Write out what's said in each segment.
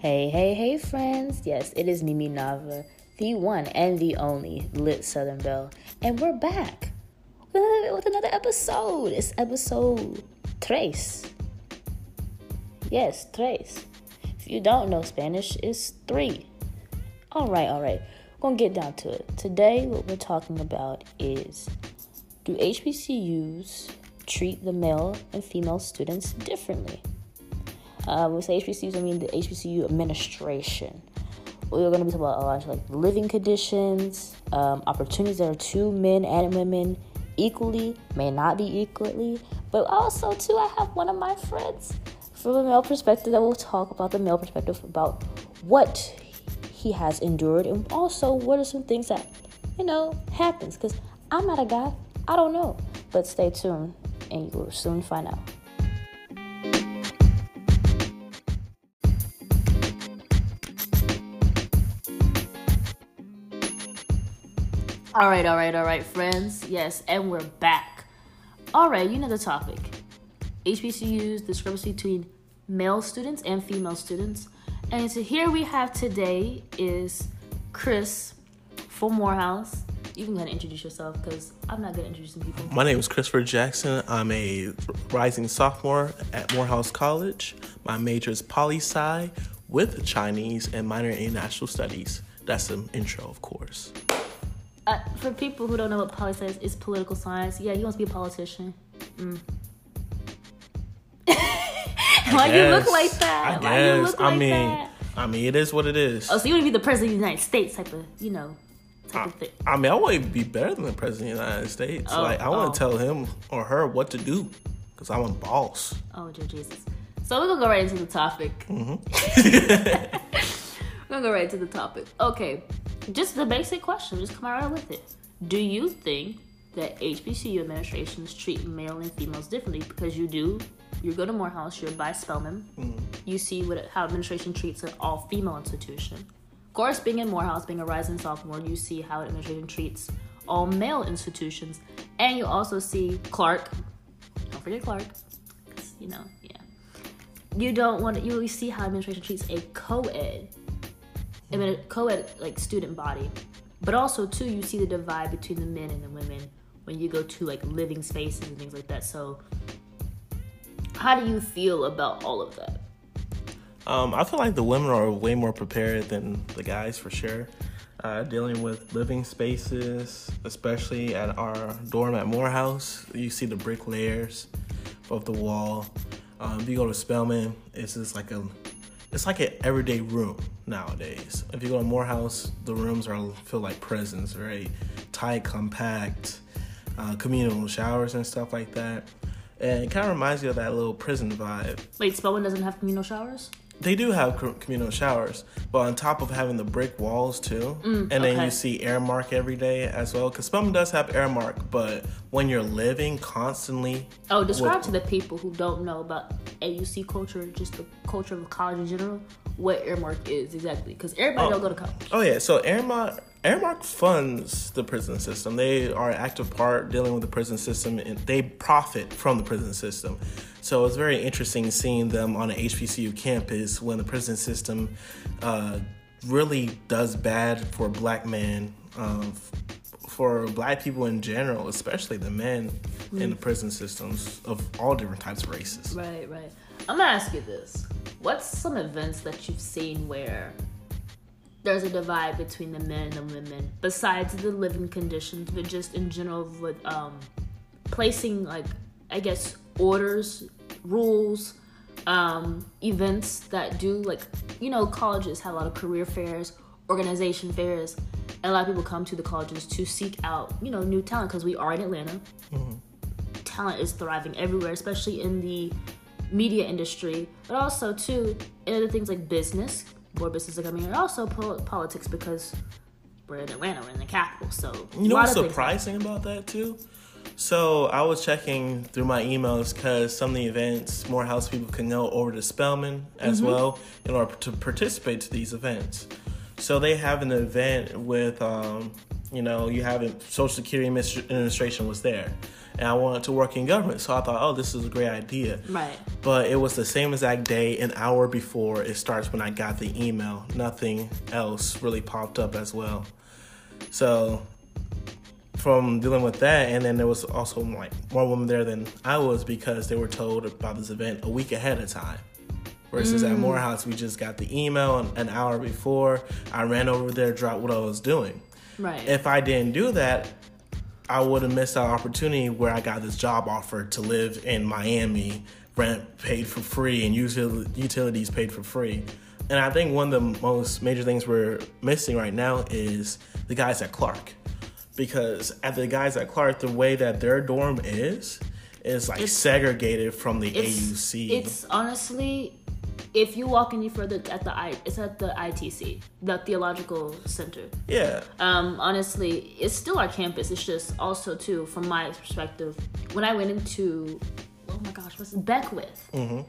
Hey, friends. Yes, it is Mimi Nava, the one and the only Lit Southern Belle. And we're back with another episode. It's episode tres. Yes, tres. If you don't know Spanish, it's 3. All right. We're going to get down to it. Today, what we're talking about is, do HBCUs treat the male and female students differently? When we say HBCUs, I mean the HBCU administration. We're going to be talking about a lot of like living conditions, opportunities that are to men and women equally, may not be equally, but also too, I have one of my friends from a male perspective that will talk about the male perspective about what he has endured and also what are some things that, happens. Because I'm not a guy, I don't know. But stay tuned and you will soon find out. All right, friends. Yes, and we're back. All right, you know the topic. HBCUs, discrepancy between male students and female students. And so here we have today is Chris from Morehouse. You can go ahead and introduce yourself because I'm not good at introducing people. My name is Christopher Jackson. I'm a rising sophomore at Morehouse College. My major is poli-sci with Chinese and minor in international studies. That's the intro, of course. For people who don't know what poli-sci is, it's political science. Yeah, he wants to be a politician. Why you look like that? Why you look like that? I mean, it is what it is. Oh, so you want to be the president of the United States type of thing. I mean, I want to be better than the president of the United States. I want to tell him or her what to do because I'm a boss. Oh, dear Jesus. So we're going to go right into the topic. Mm-hmm. We're going to go right into the topic. Okay. Just the basic question. Just come right with it. Do you think that HBCU administrations treat male and females differently? Because you do. You go to Morehouse. You're by Spelman. Mm-hmm. You see how administration treats an all-female institution. Of course, being in Morehouse, being a rising sophomore, you see how administration treats all-male institutions. And you also see Clark. Don't forget Clark. Yeah. You see how administration treats a co-ed. I mean, a co-ed, like, student body. But also, too, you see the divide between the men and the women when you go to, like, living spaces and things like that. So, how do you feel about all of that? I feel like the women are way more prepared than the guys, for sure. Dealing with living spaces, especially at our dorm at Morehouse, you see the brick layers of the wall. If you go to Spelman, it's just like it's like an everyday room nowadays. If you go to Morehouse, the rooms feel like prisons, very tight, compact, communal showers and stuff like that. And it kind of reminds you of that little prison vibe. Wait, Spelman doesn't have communal showers? They do have communal showers, but on top of having the brick walls too, then you see Airmark every day as well. Because Spelman does have Airmark, but when you're living constantly... Oh, describe to the people who don't know about AUC culture, just the culture of college in general, what Airmark is exactly. Because everybody don't go to college. Oh, yeah. So Airmark funds the prison system. They are an active part dealing with the prison system, and they profit from the prison system. So it's very interesting seeing them on an HBCU campus when the prison system really does bad for black men, for black people in general, especially the men in the prison systems of all different types of races. Right. I'm going to ask you this. What's some events that you've seen where there's a divide between the men and the women, besides the living conditions, but just in general with placing, like, I guess, orders, rules, events that do, like, colleges have a lot of career fairs, organization fairs, and a lot of people come to the colleges to seek out, new talent, because we are in Atlanta. Mm-hmm. Talent is thriving everywhere, especially in the media industry, but also, too, in other things like business. More business are coming here, and also politics, because we're in Atlanta, we're in the capital. So you know what's surprising about that too? So I was checking through my emails because some of the events, Morehouse people can go over to Spelman as well in order to participate to these events. So they have an event with You know, you haven't, Social Security Administration was there. And I wanted to work in government. So I thought, oh, this is a great idea. Right. But it was the same exact day, an hour before it starts when I got the email. Nothing else really popped up as well. So from dealing with that, and then there was also like more women there than I was because they were told about this event a week ahead of time. Versus at Morehouse, we just got the email an hour before. I ran over there, dropped what I was doing. Right. If I didn't do that, I would have missed that opportunity where I got this job offer to live in Miami, rent paid for free, and utilities paid for free. And I think one of the most major things we're missing right now is the guys at Clark. Because at the guys at Clark, the way that their dorm is like segregated from the AUC. It's honestly, if you walk any further it's at the ITC, the Theological Center. Yeah. Honestly, it's still our campus. It's just also too, from my perspective, when I went into, oh my gosh, what's it? Beckwith.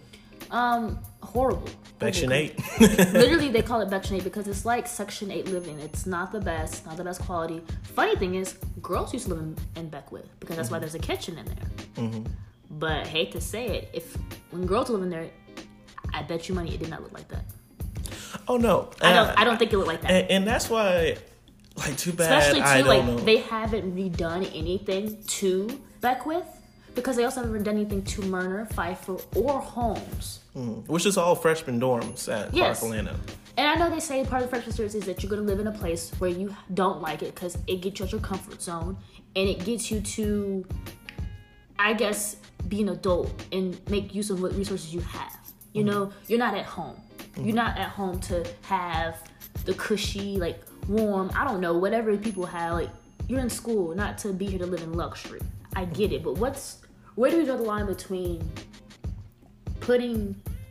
Horrible. Section 8. Literally, they call it Section 8 because it's like Section 8 living. It's not the best quality. Funny thing is, girls used to live in Beckwith because that's why there's a kitchen in there. But hate to say it, when girls live in there, I bet you money it did not look like that. Oh no, I don't think it looked like that. And that's why, like, too bad. Especially too, I don't know. They haven't redone anything to Beckwith because they also haven't done anything to Myrna, Pfeiffer, or Holmes. Which is all freshman dorms at Clark Atlanta. And I know they say part of the freshman experience is that you're going to live in a place where you don't like it because it gets you out your comfort zone and it gets you to, I guess, be an adult and make use of what resources you have. You know, you're not at home. You're not at home to have the cushy, like, warm, I don't know, whatever people have. Like, you're in school, not to be here to live in luxury. I get it, but where do we draw the line between putting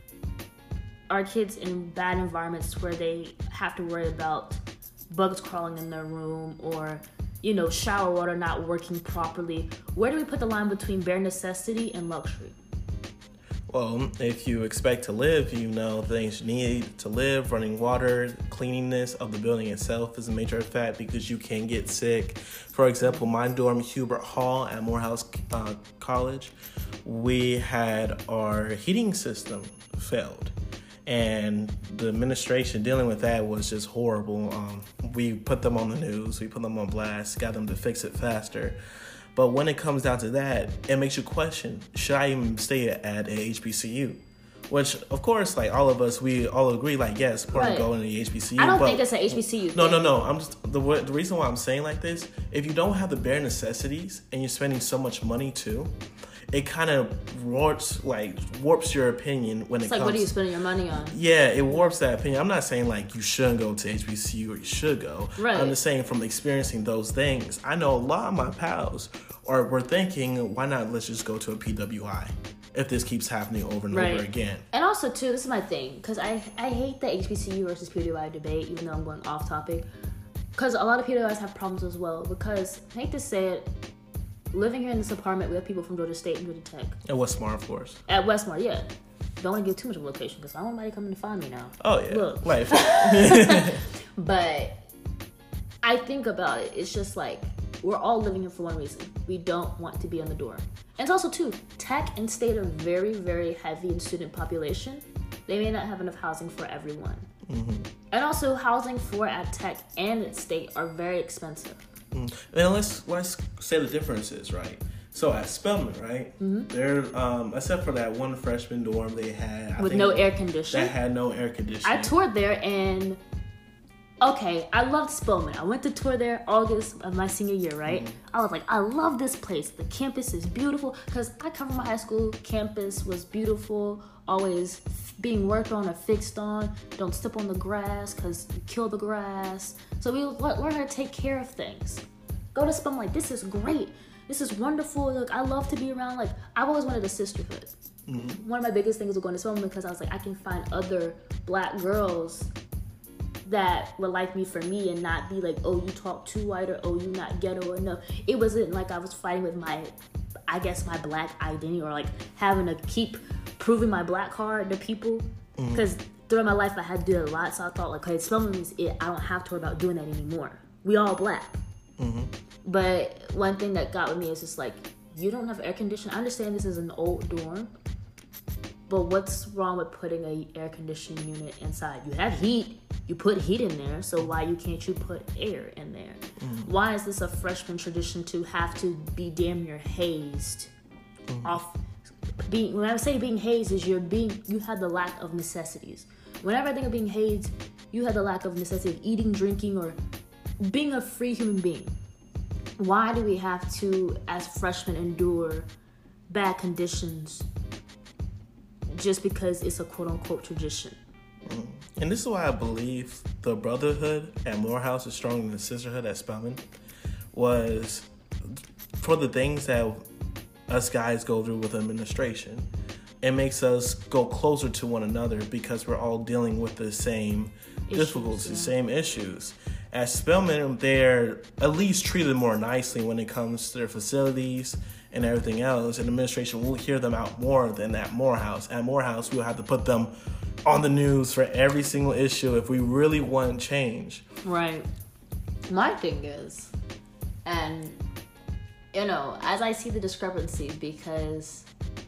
our kids in bad environments where they have to worry about bugs crawling in their room or, you know, shower water not working properly? Where do we put the line between bare necessity and luxury? Well, if you expect to live, you know things you need to live. Running water, cleanliness of the building itself is a major fact because you can get sick. For example, my dorm, Hubert Hall at Morehouse College, we had our heating system failed. And the administration dealing with that was just horrible. We put them on the news, we put them on blast, got them to fix it faster. But when it comes down to that, it makes you question, should I even stay at a HBCU? Which, of course, like all of us, we all agree, like, yes, important to go in the HBCU. I don't think it's an HBCU. No. I'm just the reason why I'm saying like this, if you don't have the bare necessities and you're spending so much money too, it kind of warps your opinion when it comes. It's like, what are you spending your money on? Yeah, it warps that opinion. I'm not saying like you shouldn't go to HBCU or you should go. Right. I'm just saying from experiencing those things, I know a lot of my pals were thinking, why not let's just go to a PWI if this keeps happening over and over again. And also too, this is my thing, because I hate the HBCU versus PWI debate, even though I'm going off topic, because a lot of PWIs have problems as well. Because I hate to say it, living here in this apartment, we have people from Georgia State and Georgia Tech. At Westmar, of course. At Westmar, yeah. Don't want to give too much of a location because I don't want anybody coming to find me now. Oh, yeah. Look. Life. But I think about it. It's just like, we're all living here for one reason. We don't want to be on the dorm. And it's also, too, Tech and State are very, very heavy in student population. They may not have enough housing for everyone. Mm-hmm. And also, housing for at Tech and at State are very expensive. And let's say the differences, right? So at Spelman, right? Mm-hmm. They're except for that one freshman dorm they had with no air conditioning. That had no air conditioning. I toured there and I loved Spelman. I went to tour there August of my senior year, right? Mm-hmm. I was like, I love this place. The campus is beautiful because I come from a high school. Campus was beautiful, always being worked on or fixed on. Don't step on the grass because you kill the grass. So we learn how to take care of things. Go to Spelman, like, this is great. This is wonderful. Look, I love to be around. Like, I've always wanted a sisterhood. Mm-hmm. One of my biggest things was going to Spelman because I was like, I can find other black girls that would like me for me and not be like, oh, you talk too white or oh, you not ghetto or no. It wasn't like I was fighting with my black identity or like having to keep proving my black card to people. Because throughout my life I had to do it a lot, so I thought like, hey, Spelman is it. I don't have to worry about doing that anymore. We all black. But one thing that got with me is just like, you don't have air conditioning. I understand this is an old dorm, but what's wrong with putting a air conditioning unit inside? You have heat. You put heat in there, so why can't you put air in there? Why is this a freshman tradition to have to be damn near hazed off? When I say being hazed, is you have the lack of necessities. Whenever I think of being hazed, you have the lack of necessity of eating, drinking, or being a free human being. Why do we have to, as freshmen, endure bad conditions just because it's a quote-unquote tradition? And this is why I believe the brotherhood at Morehouse is stronger than the sisterhood at Spelman, was for the things that us guys go through with administration. It makes us go closer to one another because we're all dealing with the same difficulties, same issues. At Spelman, they're at least treated more nicely when it comes to their facilities and everything else. And administration will hear them out more than at Morehouse. At Morehouse, we'll have to put them on the news for every single issue if we really want change. Right. My thing is, and as I see the discrepancy, because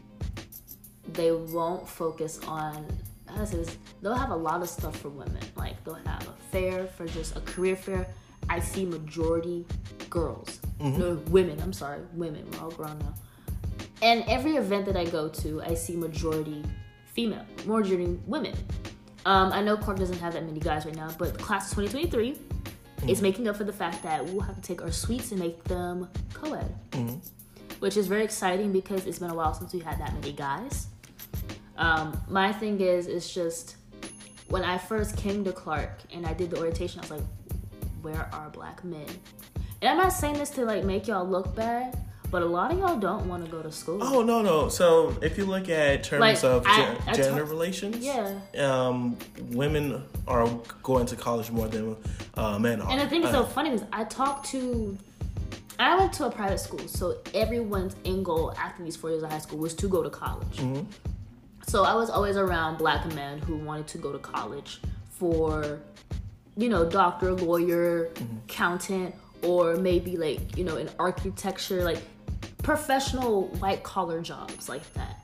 they won't focus on, they'll have a lot of stuff for women. Like, they'll have a fair for just a career fair. I see majority girls. No, women. I'm sorry. Women. We're all grown now. And every event that I go to, I see majority female, majority women. I know Clark doesn't have that many guys right now, but class of 2023 is making up for the fact that we'll have to take our suites and make them co-ed. Which is very exciting because it's been a while since we had that many guys. My thing is, it's just, when I first came to Clark and I did the orientation, I was like, where are black men? And I'm not saying this to like make y'all look bad, but a lot of y'all don't want to go to school. Oh, no. So if you look at terms of gender relations, women are going to college more than men are. And the thing that's so funny is I went to a private school, so everyone's end goal after these 4 years of high school was to go to college. So I was always around black men who wanted to go to college for, doctor, lawyer, accountant, or maybe like, in architecture, like professional white collar jobs like that.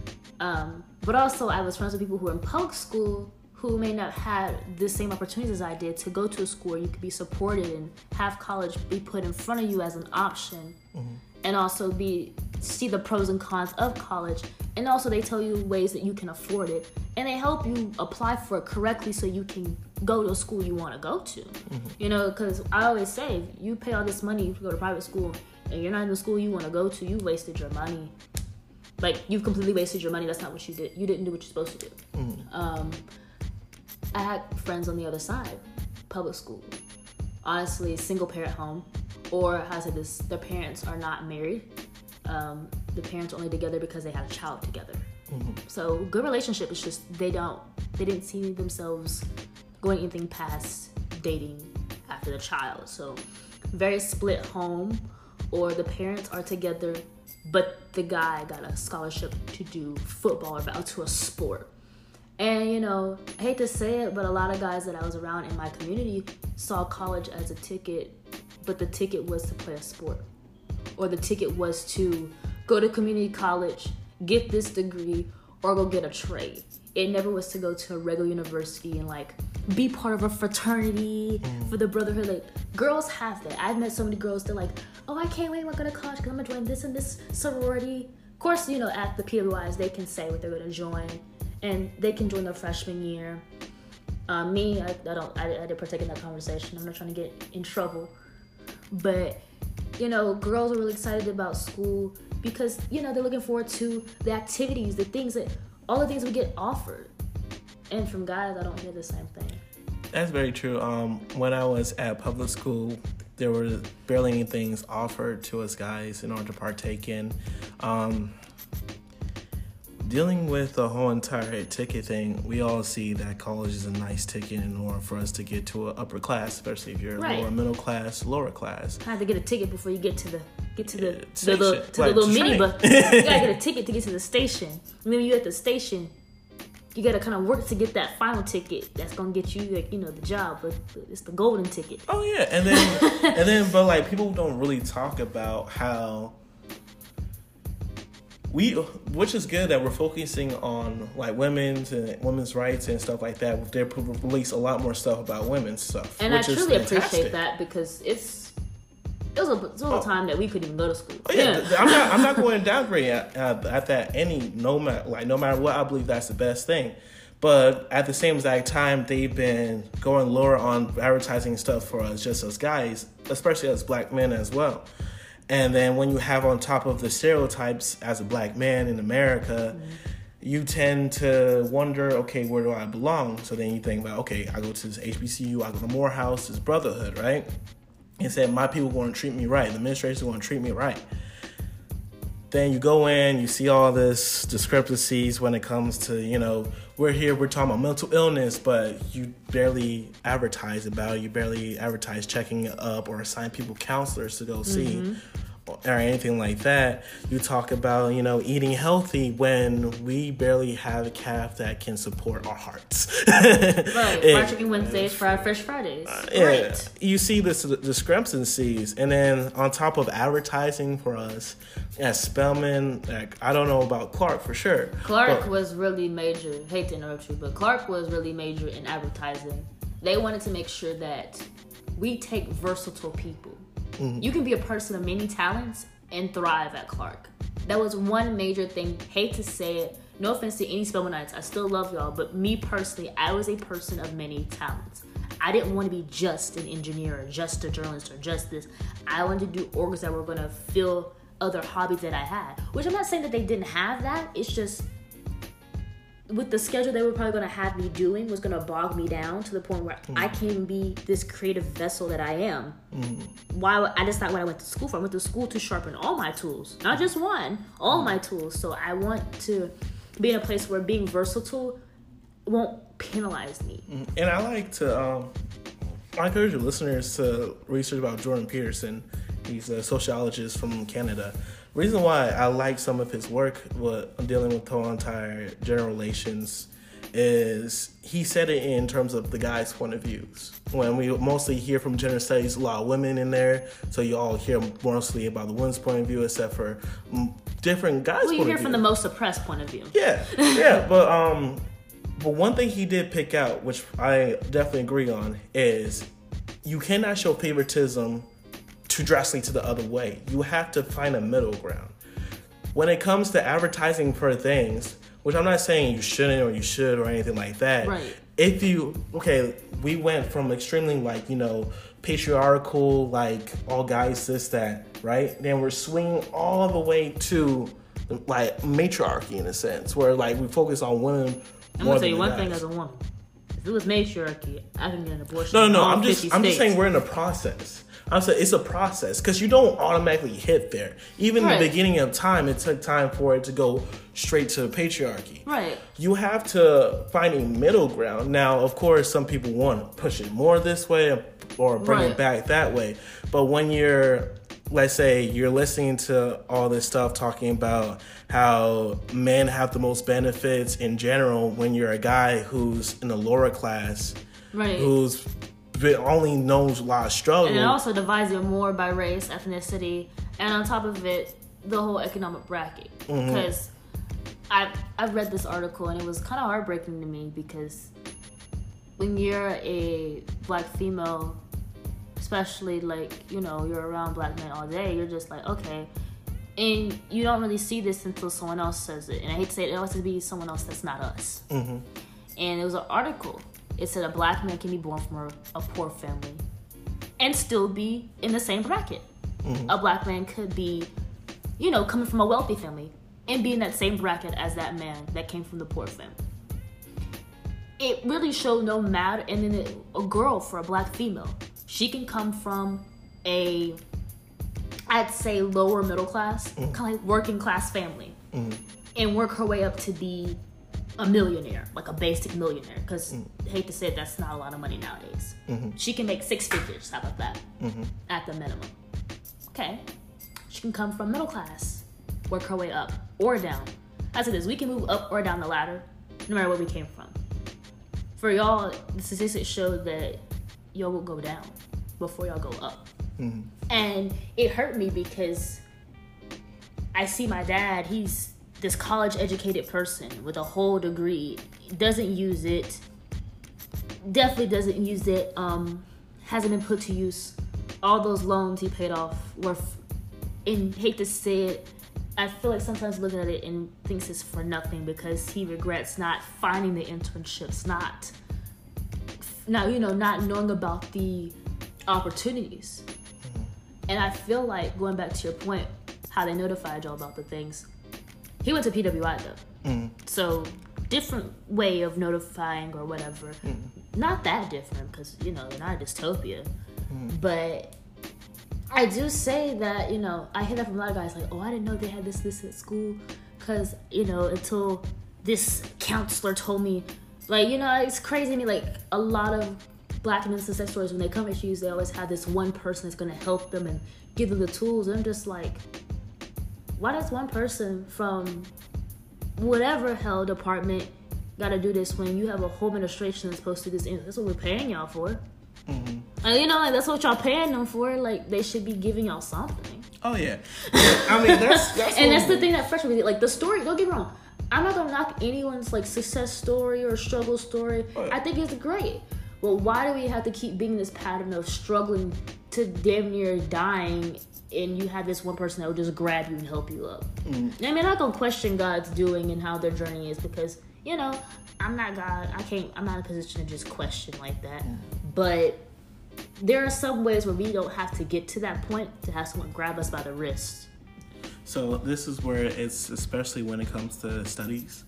But also I was friends with people who were in public school who may not have the same opportunities as I did to go to a school where you could be supported and have college be put in front of you as an option, and also see the pros and cons of college. And also they tell you ways that you can afford it, and they help you apply for it correctly so you can go to a school you want to go to. Because I always say, if you pay all this money to go to private school and you're not in the school you want to go to, you wasted your money. Like, you've completely wasted your money. That's not what you did. You didn't do what you're supposed to do. I had friends on the other side, public school, honestly, single parent home, or how I said this, their parents are not married. The parents are only together because they had a child together. So good relationship is just, they didn't see themselves going anything past dating after the child. So very split home, or the parents are together, but the guy got a scholarship to do football or to a sport. And, I hate to say it, but a lot of guys that I was around in my community saw college as a ticket, but the ticket was to play a sport. Or the ticket was to go to community college, get this degree, or go get a trade. It never was to go to a regular university and, like, be part of a fraternity for the brotherhood. Like, girls have that. I've met so many girls that are like, oh, I can't wait to go to college because I'm going to join this and this sorority. Of course, at the PWIs, they can say what they're going to join. And they can join their freshman year. I didn't partake in that conversation. I'm not trying to get in trouble. But, girls are really excited about school because, they're looking forward to the activities, all the things we get offered. And from guys, I don't hear the same thing. That's very true. When I was at public school, there were barely any things offered to us guys in order to partake in. Dealing with the whole entire ticket thing, we all see that college is a nice ticket in order for us to get to an upper class, especially if you're lower middle class, lower class. I had to get a ticket before you get to the little minibus. You gotta get a ticket to get to the station. And then when you're at the station, you gotta kind of work to get that final ticket that's gonna get you, like, the job. But it's the golden ticket. Oh yeah, and then but like people don't really talk about how which is good that we're focusing on like women's rights and stuff like that. They release a lot more stuff about women's stuff, and I truly appreciate that, because it was a time that we couldn't even go to school. Oh, yeah. I'm not going to downgrade at that no matter what. I believe that's the best thing, but at the same exact time, they've been going lower on advertising stuff for us, just as guys, especially as black men as well. And then when you have on top of the stereotypes as a black man in America, you tend to wonder, okay, where do I belong? So then you think about, okay, I go to this HBCU, I go to Morehouse, this brotherhood, right? And said, my people are going to treat me right. The administration is going to treat me right. Then you go in, you see all this discrepancies when it comes to, we're talking about mental illness, but you barely advertise about it. You barely advertise checking it up or assign people counselors to go see or anything like that. You talk about, eating healthy when we barely have a calf that can support our hearts. Right. Fried Chicken Wednesdays, Fried Fresh Fridays. Right. You see this discrepancies. And then on top of advertising for us, as Spelman, I don't know about Clark for sure. Clark was really major. Hate to interrupt you, but Clark was really major in advertising. They wanted to make sure that we take versatile people. You can be a person of many talents and thrive at Clark. That was one major thing. Hate to say it. No offense to any Spelmanites. I still love y'all. But me personally, I was a person of many talents. I didn't want to be just an engineer or just a journalist or just this. I wanted to do orgs that were going to fill other hobbies that I had. Which I'm not saying that they didn't have that. It's just with the schedule they were probably going to have me doing was going to bog me down to the point where I can't even be this creative vessel that I am. That's not what I went to school for. I went to school to sharpen all my tools, not just one, all my tools. So I want to be in a place where being versatile won't penalize me. And I like to I encourage your listeners to research about Jordan Peterson. He's a sociologist from Canada. Reason why I like some of his work dealing with the entire gender relations is he said it in terms of the guy's point of views. When we mostly hear from gender studies, a lot of women in there, so you all hear mostly about the women's point of view, except for different guys' point of view. Well, you hear from the most oppressed point of view. Yeah, but one thing he did pick out, which I definitely agree on, is you cannot show favoritism too drastically to the other way. You have to find a middle ground. When it comes to advertising for things, which I'm not saying you shouldn't or you should or anything like that. Right. We went from extremely patriarchal, all guys, this, that, right? Then we're swinging all the way to matriarchy in a sense, where we focus on women. I'm gonna tell you one thing as a woman. If it was matriarchy, I can get an abortion. No. I'm just saying we're in the process. I'm saying it's a process because you don't automatically hit there. Even in the beginning of time, it took time for it to go straight to patriarchy. Right. You have to find a middle ground. Now, of course, some people want to push it more this way or bring it back that way. But when let's say you're listening to all this stuff talking about how men have the most benefits in general when you're a guy who's in the lower class, who's only knows a lot of struggle. And it also divides it more by race, ethnicity, and on top of it, the whole economic bracket. Because I've read this article and it was kind of heartbreaking to me because when you're a black female, especially you're around black men all day, you're just okay. And you don't really see this until someone else says it. And I hate to say it has to be someone else that's not us. And it was an article. It said a black man can be born from a poor family and still be in the same bracket. A black man could be, coming from a wealthy family and be in that same bracket as that man that came from the poor family. It really showed no matter. And then a girl, for a black female, she can come from I'd say lower middle class, kind of working class family, and work her way up to be a millionaire, a basic millionaire, because hate to say it, that's not a lot of money nowadays. She can make 6 figures, how about that, at the minimum. Okay, she can come from middle class, work her way up or down. I said this, we can move up or down the ladder, no matter where we came from. For y'all, the statistics show that y'all will go down before y'all go up. Mm-hmm. And it hurt me because I see my dad, he's this college-educated person with a whole degree, doesn't use it, definitely doesn't use it, hasn't been put to use. All those loans he paid off were, and hate to say it, I feel like sometimes looking at it and thinks it's for nothing because he regrets not finding the internships, not knowing about the opportunities. And I feel like, going back to your point, how they notified y'all about the things, he went to PWI though. So different way of notifying or whatever. Not that different because, they're not a dystopia. But I do say that, I hear that from a lot of guys like, oh, I didn't know they had this at school because, until this counselor told me, like, it's crazy to me, like, a lot of Black men's success stories, when they come issues, they always have this one person that's going to help them and give them the tools. And I'm just like, why does one person from whatever hell department got to do this when you have a whole administration that's supposed to do this? That's what we're paying y'all for. And that's what y'all paying them for. Like, they should be giving y'all something. Oh yeah, I mean that's and that's the thing that frustrates me. Like, the story, don't get me wrong, I'm not gonna knock anyone's like success story or struggle story. Oh, yeah. I think it's great. Well, why do we have to keep being this pattern of struggling to damn near dying, and you have this one person that will just grab you and help you up? I mean, I'm not gonna question God's doing and how their journey is because, I'm not God. I'm not in a position to just question like that. But there are some ways where we don't have to get to that point to have someone grab us by the wrist. So this is where it's, especially when it comes to studies,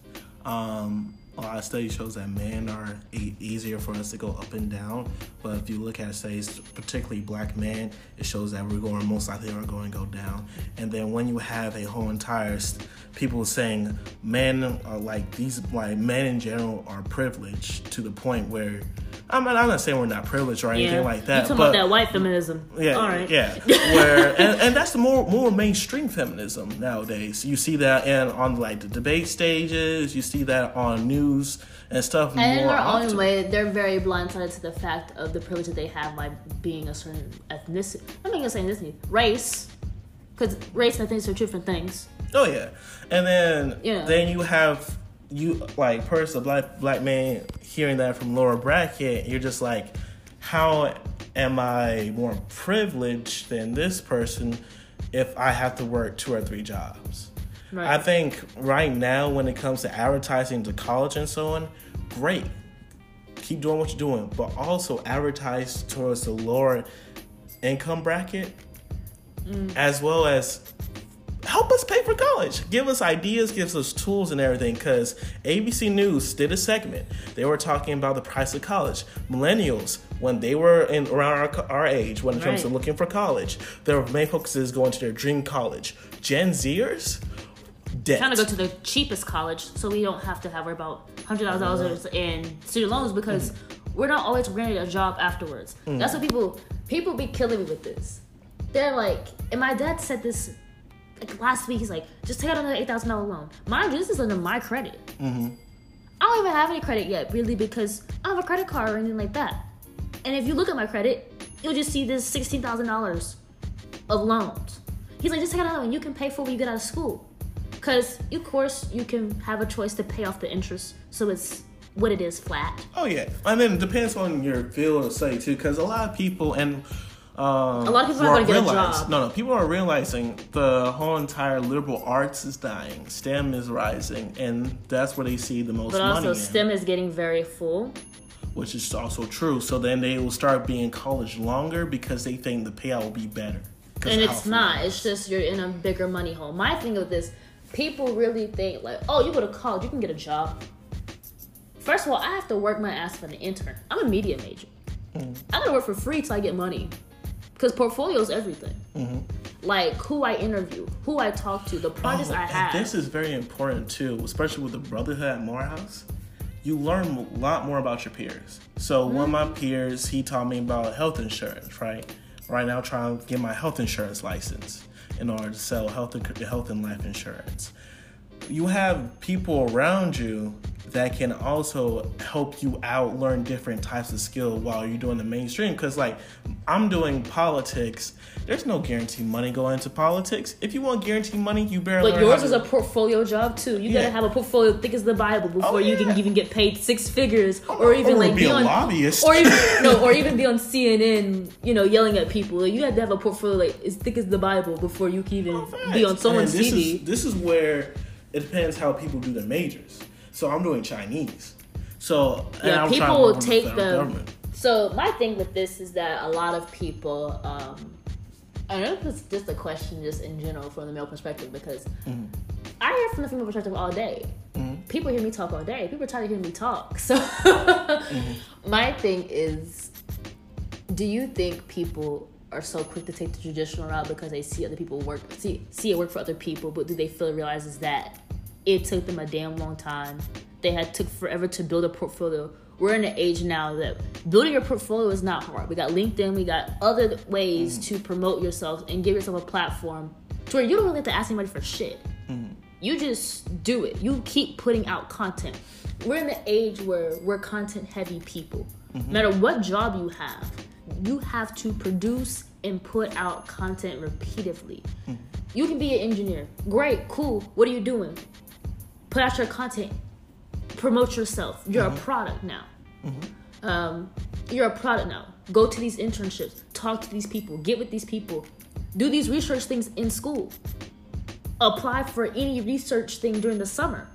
a lot of studies shows that men are easier for us to go up and down. But if you look at studies, particularly Black men, it shows that most likely are going to go down. And then when you have a whole entire people saying men are men in general are privileged to the point where, I'm not saying we're not privileged or anything like that. You're talking about that white feminism. Yeah, all right. Yeah. And that's the more mainstream feminism nowadays. You see that on the debate stages. You see that on news and stuff. And in their own way, they're very blindsided to the fact of the privilege that they have by being a certain ethnicity. I'm not gonna say ethnicity, race, because race and ethnicity are two different things. Oh yeah, and then you have. Black man hearing that from lower bracket, you're just like, how am I more privileged than this person if I have to work 2 or 3 jobs? Right. I think right now when it comes to advertising to college and so on, great. Keep doing what you're doing, but also advertise towards the lower income bracket as well as help us pay for college. Give us ideas, give us tools and everything. Because ABC News did a segment. They were talking about the price of college. Millennials, when they were around our age, when it comes to looking for college, their main focus is going to their dream college. Gen Zers, debt. Trying to go to the cheapest college so we don't have to worry about $100,000 in student loans because we're not always granted a job afterwards. That's what people be killing me with this. They're like, and my dad said this last week, he's like, just take out another $8,000 loan. Mind you, this is under my credit. I don't even have any credit yet, really, because I don't have a credit card or anything like that. And if you look at my credit, you'll just see this $16,000 of loans. He's like, just take out another one. You can pay for when you get out of school. Because, of course, you can have a choice to pay off the interest, so it's what it is, flat. Oh, yeah. And then it depends on your field of study, too, because a lot of people, and a lot of people are going to get a job. No, people are realizing the whole entire liberal arts is dying. STEM is rising, and that's where they see the most money. But also, STEM is getting very full. Which is also true. So then they will start being in college longer because they think the payout will be better. And it's not. It's just you're in a bigger money hole. My thing with this, people really think like, oh, you go to college, you can get a job. First of all, I have to work my ass for an intern. I'm a media major. I'm going to work for free till I get money. Because portfolio is everything. Like, who I interview, who I talk to, the projects I have. This is very important, too, especially with the Brotherhood at Morehouse. You learn a lot more about your peers. So one of my peers, he taught me about health insurance, right? Right now, I'm trying to get my health insurance license in order to sell health and life insurance. You have people around you that can also help you out learn different types of skill while you're doing the mainstream. Because like I'm doing politics, there's no guaranteed money going into politics. If you want guaranteed money, you better. But yours is a portfolio job too. You gotta have a portfolio thick as the Bible before you can even get paid six figures, or even like be a lobbyist, or even be on CNN, yelling at people. Like, you have to have a portfolio like as thick as the Bible before you can even be on someone's TV. This is where it depends how people do their majors. So I'm doing Chinese. So yeah, people take the government. So my thing with this is that a lot of people, I don't know if it's just a question just in general from the male perspective, because I hear from the female perspective all day. People hear me talk all day. People try to hear me talk. So my thing is, do you think people are so quick to take the traditional route because they see other people see it work for other people, but do they realize that it took them a damn long time? They took forever to build a portfolio. We're in an age now that building your portfolio is not hard. We got LinkedIn, we got other ways to promote yourself and give yourself a platform to where you don't really have to ask anybody for shit. You just do it. You keep putting out content. We're in the age where we're content heavy people. No matter what job you have to produce and put out content repeatedly. You can be an engineer. Great, cool. What are you doing? Put out your content. Promote yourself. You're a product now. You're a product now. Go to these internships. Talk to these people. Get with these people. Do these research things in school. Apply for any research thing during the summer.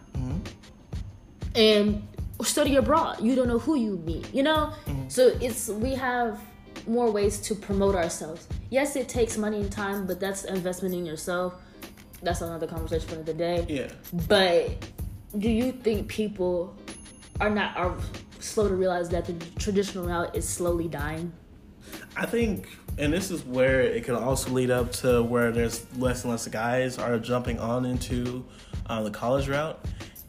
And study abroad. You don't know who you meet, So we have more ways to promote ourselves. Yes, it takes money and time, but that's investment in yourself. That's another conversation for another day. Yeah. But do you think people are slow to realize that the traditional route is slowly dying? I think, and this is where it can also lead up to where there's less and less guys are jumping on into the college route,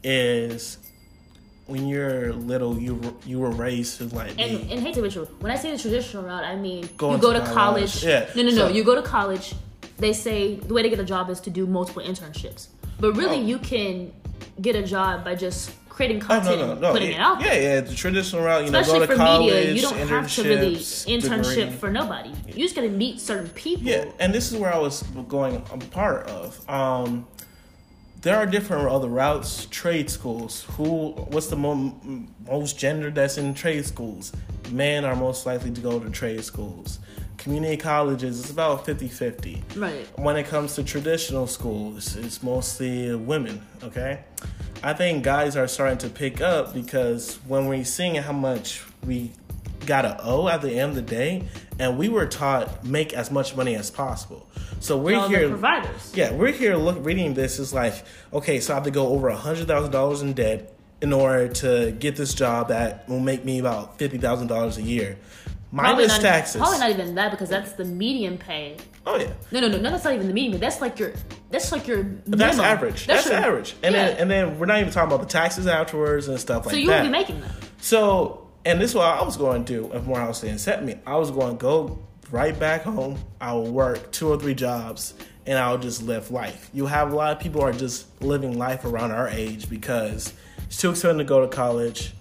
is when you're little, you were raised to like be... And hate to be true, when I say the traditional route, I mean you go to college. Yeah. No. You go to college. They say the way to get a job is to do multiple internships. But really, you can get a job by just creating content and putting it out there. Yeah. The traditional route, especially go to for college, media, you don't have to really internship for nobody. You just got to meet certain people. Yeah, and this is where I was going a part of. There are different other routes. Trade schools. What's the most gender that's in trade schools? Men are most likely to go to trade schools. Community colleges, it's about 50-50. Right. When it comes to traditional schools, it's mostly women, okay? I think guys are starting to pick up because when we're seeing how much we gotta owe at the end of the day, and we were taught make as much money as possible. So we're here, providers. Yeah, we're here reading this is like, okay, so I have to go over $100,000 in debt in order to get this job that will make me about $50,000 a year. Minus taxes. Probably not even that, because that's the median pay. Oh yeah. No, that's not even the median. That's like your. Minimum. That's average. That's average. And then we're not even talking about the taxes afterwards and stuff like that. So you would be making that. So, and this is what I was going to do if Morehouse didn't set me. I was going to go right back home. I will work 2 or 3 jobs, and I'll just live life. You have a lot of people are just living life around our age because it's too expensive to go to college.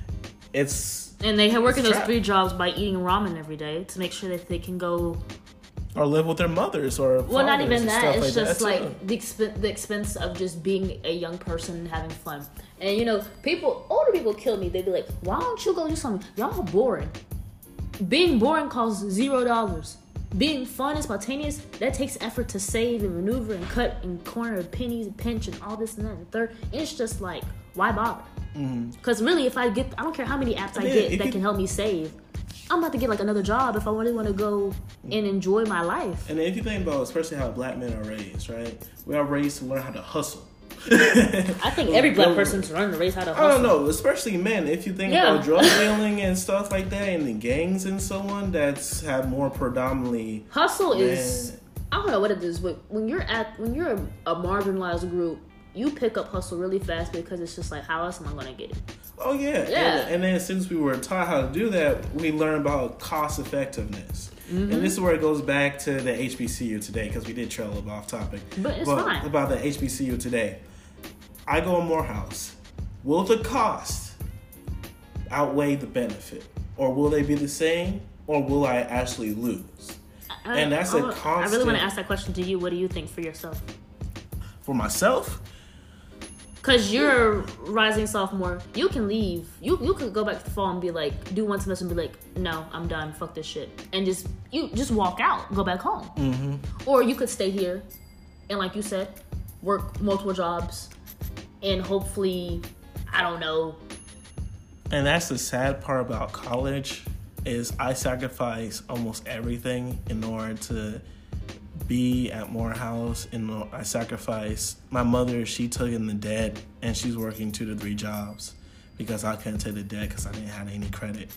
And they have working those 3 jobs by eating ramen every day to make sure that they can go or live with their mothers or fathers. Well, not even that. It's just like the expense of just being a young person and having fun. And older people kill me. They'd be like, "Why don't you go do something? Y'all boring." Being boring costs $0. Being fun and spontaneous, that takes effort to save and maneuver and cut and corner and pennies and pinch and all this and that and third. It's just like, why bother? Because really, I don't care how many apps I get that can help me save. I'm about to get like another job if I really want to go and enjoy my life. And if you think about especially how black men are raised, right? We are raised to learn how to hustle. I think every black person's learning to raise how to hustle. I don't know, especially men. If you think about drug dealing and stuff like that, and the gangs and so on, that's have more predominantly hustle is. I don't know what it is, but when you're a marginalized group, you pick up hustle really fast because it's just like, how else am I going to get it? Oh, yeah. And then since we were taught how to do that, we learned about cost effectiveness. Mm-hmm. And this is where it goes back to the HBCU today, because we did trail a little off topic. But it's fine. About the HBCU today. I go in Morehouse. will the cost outweigh the benefit? Or will they be the same? Or will I actually lose? And that's a constant... I really want to ask that question to you. What do you think for yourself? For myself? Because you're a rising sophomore. You can leave. You could go back to the fall and be like, do one semester and be like, no, I'm done. Fuck this shit. And just walk out. Go back home. Mm-hmm. Or you could stay here and, like you said, work multiple jobs and hopefully, I don't know. And that's the sad part about college is I sacrifice almost everything in order to be at Morehouse. And I sacrificed my mother. She took in the debt and she's working 2 to 3 jobs because I couldn't take the debt because I didn't have any credit.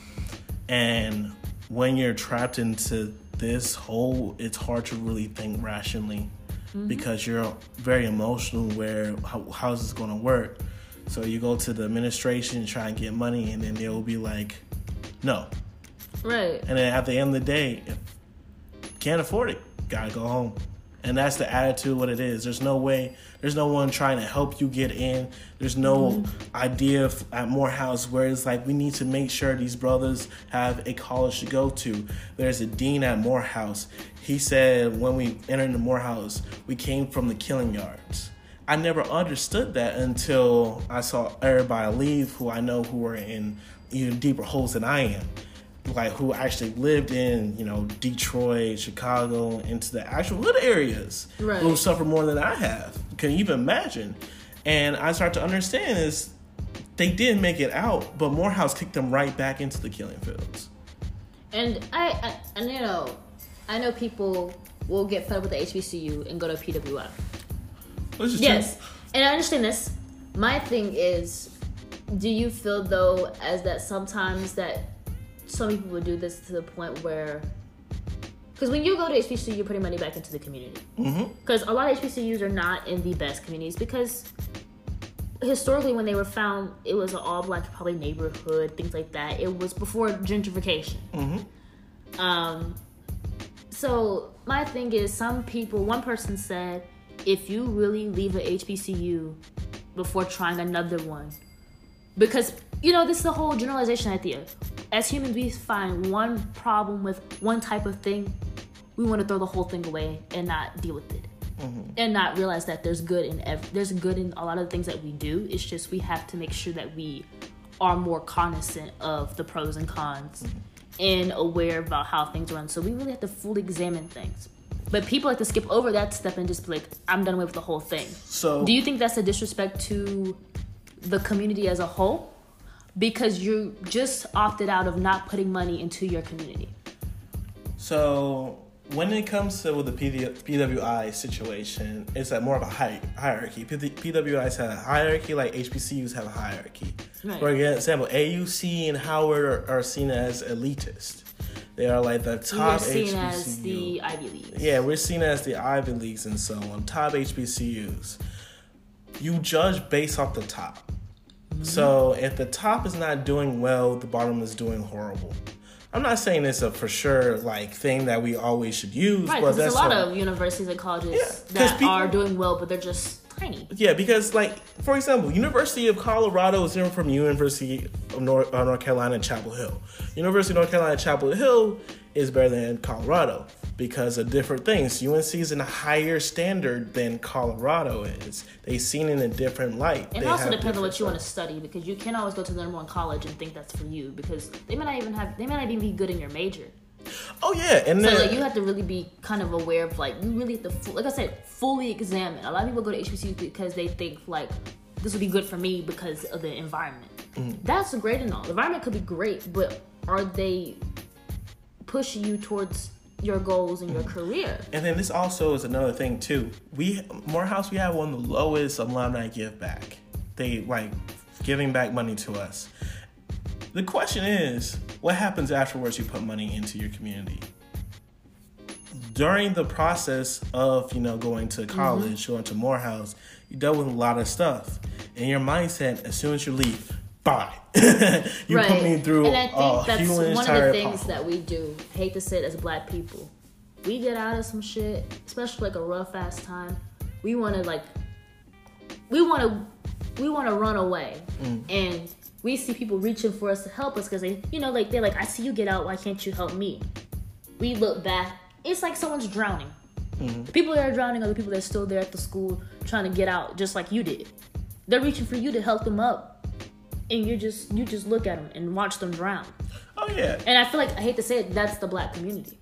And when you're trapped into this hole, it's hard to really think rationally because you're very emotional where how is this going to work? So you go to the administration, try and get money, and then they'll be like, no. Right. And then at the end of the day, if you can't afford it, gotta go home. And that's the attitude, what it is. There's no way, there's no one trying to help you get in. There's no idea at Morehouse where it's like, we need to make sure these brothers have a college to go to. There's a dean at Morehouse. He said when we entered the Morehouse, we came from the killing yards. I never understood that until I saw everybody leave who I know who were in even deeper holes than I am. Like who actually lived in, Detroit, Chicago, into the actual hood areas. Right. Who suffer more than I have. Can you even imagine? And I start to understand is they did make it out, but Morehouse kicked them right back into the killing fields. And I know people will get fed up with the HBCU and go to PWI. Yes, and I understand this. My thing is, do you feel though as that sometimes that some people would do this to the point where, because when you go to HBCU, you're putting money back into the community. Because a lot of HBCUs are not in the best communities because historically when they were found, it was an all black, probably neighborhood, things like that. It was before gentrification. So my thing is, one person said, if you really leave a HBCU before trying another one, because, this is the whole generalization idea. As humans, we find one problem with one type of thing, we want to throw the whole thing away and not deal with it. And not realize that there's good in a lot of the things that we do. It's just we have to make sure that we are more cognizant of the pros and cons and aware about how things run. So we really have to fully examine things. But people like to skip over that step and just be like, I'm done with the whole thing. So, do you think that's a disrespect to the community as a whole? Because you just opted out of not putting money into your community. So, when it comes to the PWI situation, it's more of a hierarchy. PWIs have a hierarchy like HBCUs have a hierarchy. Right. For example, AUC and Howard are seen as elitist. They are like the top HBCUs. We're seen as the Ivy Leagues. Yeah, we're seen as the Ivy Leagues and so on. Top HBCUs. You judge based off the top. So if the top is not doing well, the bottom is doing horrible. I'm not saying it's a for sure thing that we always should use. Right, because there's a lot of universities and colleges that are doing well, but they're just tiny. Yeah, because for example, University of Colorado is different from University of North Carolina Chapel Hill. University of North Carolina Chapel Hill is better than Colorado because of different things. UNC is in a higher standard than Colorado is. They're seen in a different light. And it also depends on what you want to study, because you can't always go to the number one college and think that's for you, because they may not even be good in your major. Oh yeah, and then so you have to really be kind of aware of you really have to, like I said, fully examine. A lot of people go to HBCUs because they think this would be good for me because of the environment. That's great and all. The environment could be great, but are they pushing you towards your goals and your career? And then this also is another thing too. Morehouse, we have one of the lowest alumni give back. They giving back money to us. The question is, what happens afterwards you put money into your community? During the process of, going to college, going to Morehouse, you dealt with a lot of stuff. And your mindset, as soon as you leave, bye. You put me through and I think that's one of the things that we do. Hate to say it, as black people. We get out of some shit, especially a rough ass time. We want to we want to run away. And we see people reaching for us to help us because they, you know, like they're like, I see you get out. Why can't you help me? We look back. It's like someone's drowning. The people that are drowning are the people that are still there at the school trying to get out, just like you did. They're reaching for you to help them up, and you just look at them and watch them drown. Oh yeah. And I feel like, I hate to say it, that's the Black community.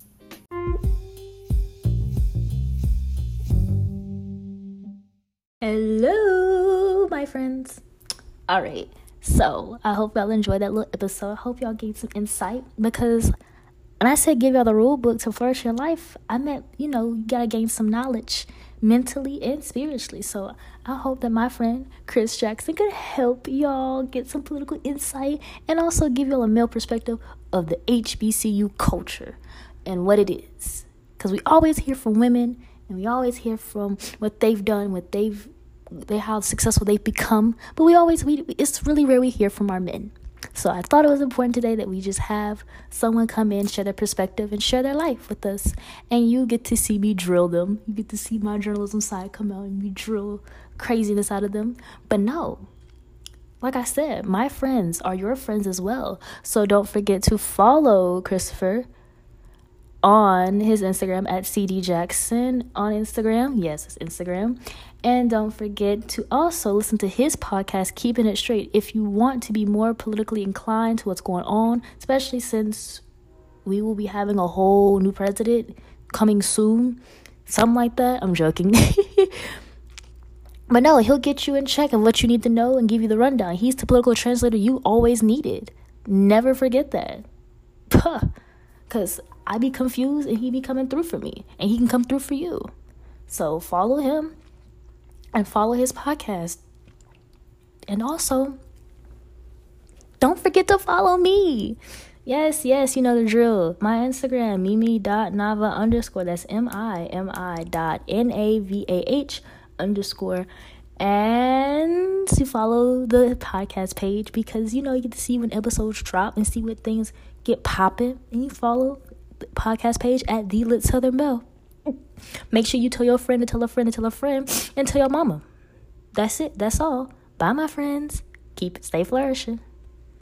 Hello, my friends. All right. So I hope y'all enjoyed that little episode. I hope y'all gained some insight, because when I said give y'all the rule book to flourish your life, I meant, you know, you gotta gain some knowledge mentally and spiritually. So I hope that my friend Chris Jackson could help y'all get some political insight and also give y'all a male perspective of the HBCU culture and what it is. Because we always hear from women, and we always hear from what they've done, how successful they've become. But it's really rare we hear from our men. So I thought it was important today that we just have someone come in, share their perspective, and share their life with us. And you get to see me drill them. You get to see my journalism side come out and me drill craziness out of them. But no, like I said, my friends are your friends as well. So don't forget to follow Christopher on his Instagram at CD Jackson on Instagram. Yes, it's Instagram. And don't forget to also listen to his podcast, Keeping It Straight, if you want to be more politically inclined to what's going on, especially since we will be having a whole new president coming soon. Something like that. I'm joking. But no, he'll get you in check of what you need to know and give you the rundown. He's the political translator you always needed. Never forget that. Because I be confused and he be coming through for me. And he can come through for you. So follow him. And follow his podcast. And also, don't forget to follow me. Yes, you know the drill. My Instagram, mimi.nava_. That's mimi.navah_. And to follow the podcast page, because, you know, you get to see when episodes drop and see when things get popping. And you follow the podcast page at The Lit Southern Belle. Make sure you tell your friend to tell a friend to tell a friend and tell your mama. That's it. That's all. Bye, my friends. Stay flourishing.